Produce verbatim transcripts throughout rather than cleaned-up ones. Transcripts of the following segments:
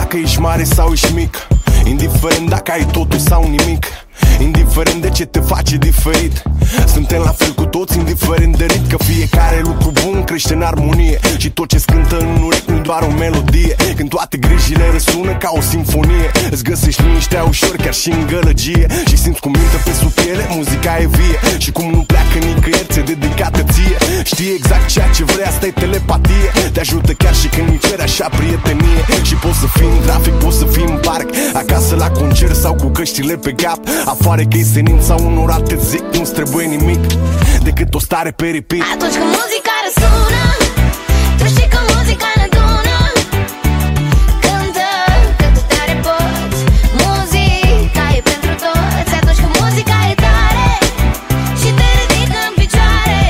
dacă ești mare sau ești mic, indiferent dacă ai totul sau nimic, indiferent de ce te face diferit. Suntem la fel cu toți, indiferent de rit, că fiecare lucru bun crește în armonie. Și tot ce-ți cântă în urechi nu doar o melodie, când toate grijile răsună ca o simfonie. Îți găsești liniștea ușor chiar și în gălăgie, și simți cum intră pe sub piele, muzica e vie. Și cum nu pleacă nicăieri, ți-e dedicată ție. Știi exact ceea ce vrei, asta e telepatie. Te ajută chiar și când îi ceri așa prietenie. Și poți să fii în trafic, poți să fii în parc, acasă la concert sau cu căștile pe cap. Afară că-i senin sau unor alte zic, nu-ți trebuie nimic decât o stare pe repeat. Atunci când muzica răsună, tu știi că muzica ne adună. Cântă cât de tare poți, muzica e pentru toți. Atunci când muzica e tare și te ridică în picioare,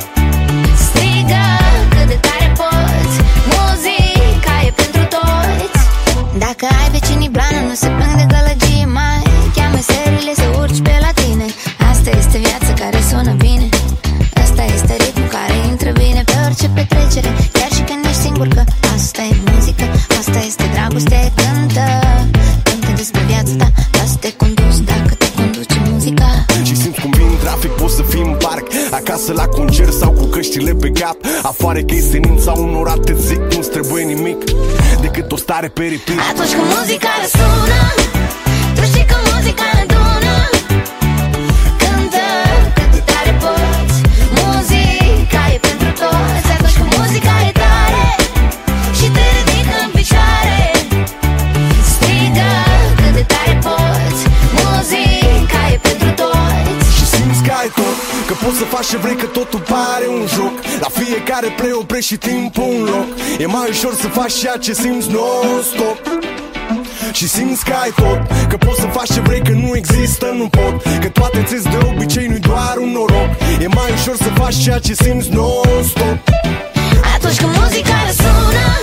strigă cât de tare poți, muzica e pentru toți. Dacă ai vecinii blană, nu se plâng de gălăgie mai, cheamă serile să urci pe la tine. Asta este viața care sună bine, asta este ritmul care intră bine pe orice petrecere, chiar și când ești singur, că asta e muzică, asta este dragoste. Cântă, cântă despre viața ta, lasă-te condus dacă te conduce muzica. Și simți cum vii în trafic, poți să fii în parc, acasă la concert sau cu căștile pe cap. Afară că-i senin sau unor alte zic, nu-ți trebuie nimic decât o stare pe repeat. Atunci când muzica răsună, tu știi că muzica ne adună. Cântă cât de tare poți, muzica e pentru toți. Atunci când muzica e tare și te ridică în picioare, strigă cât de tare poți, muzica e pentru toți. Și simți că ai tot, că poți să faci ce vrei, că totul pare un joc. La fiecare play oprești și timpul un loc. E mai ușor să faci ceea ce simți non-stop. Și simți că ai tot, că poți să faci ce vrei, că nu există nu pot, că toate ți-s de obicei, nu-i doar un noroc. E mai ușor să faci ceea ce simți non-stop. Atunci când muzica răsună,